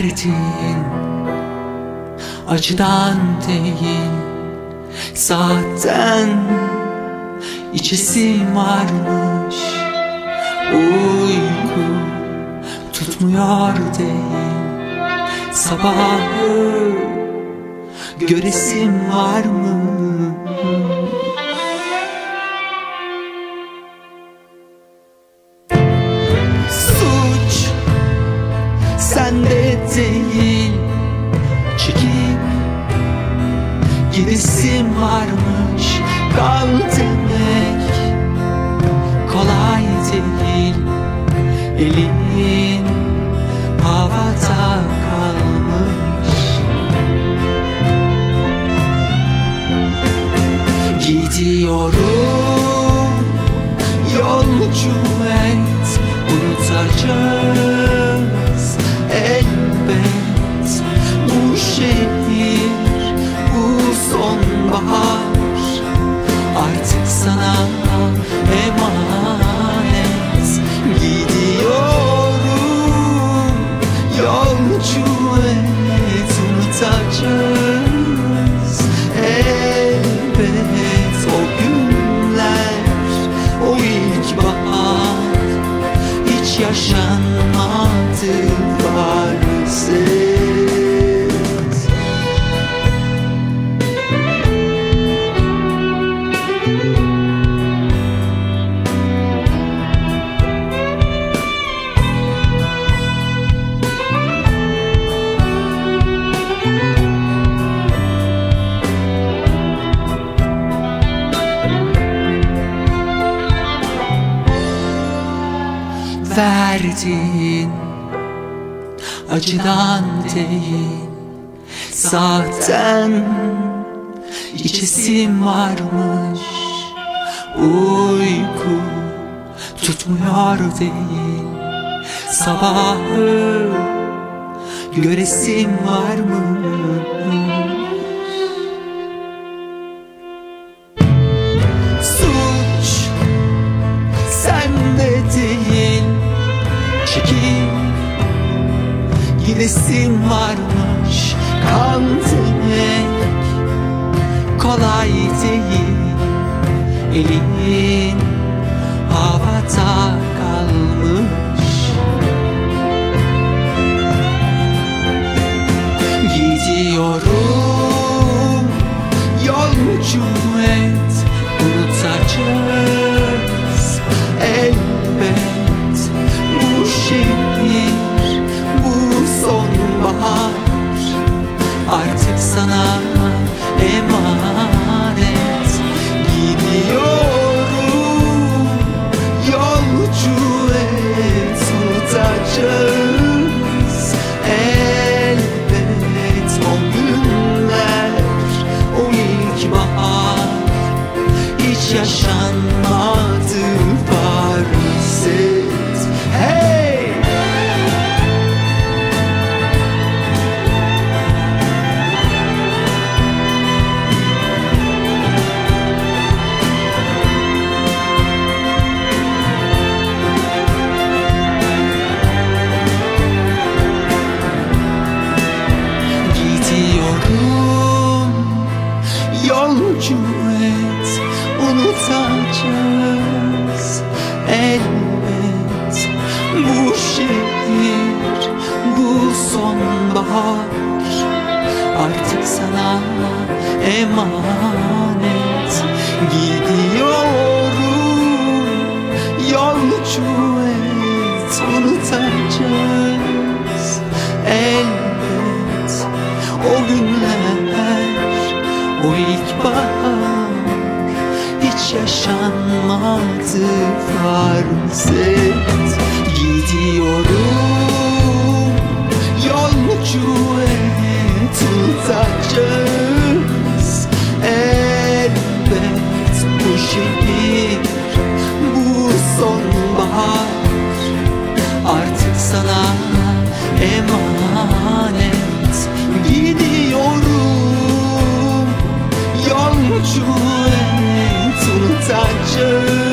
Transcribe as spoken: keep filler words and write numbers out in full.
Verdin acıdan değil, zaten içesim varmış. Uyku tutmuyor değil, sabahı göresim var mı? Suç sende değil, çekip gidesim varmış. Kal demek kolay değil, elin havada kalmış. Gidiyorum yolcu et, unutacağız elbet bu şehir, bu sonbahar artık sana emanet. Gidiyorum yolcu et, unutacağız elbet o günler, o ilk bahar hiç yaşanmadı maalesef. Verdin acıdan değil, zaten içesim varmış. Uyku tutmuyor değil, sabahı göresim var mı? Suç sende değil, çekip gidesim varmış. Kal demek kolay değil, elin havada kalmış. Gidiyorum yolcu et, unutacağız elbet bu şehir, bu sonbahar artık sana emanet. Gidiyorum yolcu et, unutacağız elbet o günler, o ilk bahar hiç yaşanmadı farz et. Hey! Gidiyorum yolcu et, unutacağız elbet bu şehir, bu sonbahar artık sana emanet. Gidiyorum yolcu et, unutacağız elbet o günler, o ilk bahar hiç yaşanmadı farz et. Gidiyorum yolcu et, unutacağız elbet bu şehir, bu sonbahar artık sana emanet. Gidiyorum yolcu et, unutacağız